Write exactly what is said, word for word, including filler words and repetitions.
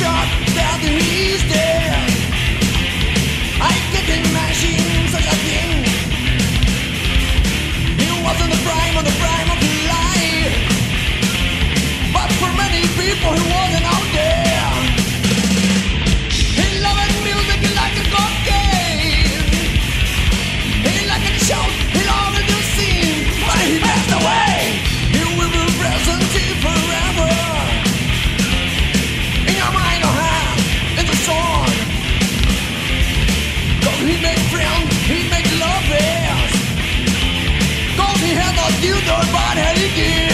shot that he's dead. I can't imagine such a thing. He was in the prime of the prime of his life, but for many people he wasn't out there. He loved music like a cocaine. He liked to shout, he loved to sing, but he passed away. He will be present here forever, in your mind or heart, in the song. Cause he make friends, he make lovers. Cause he had not used her, but he did.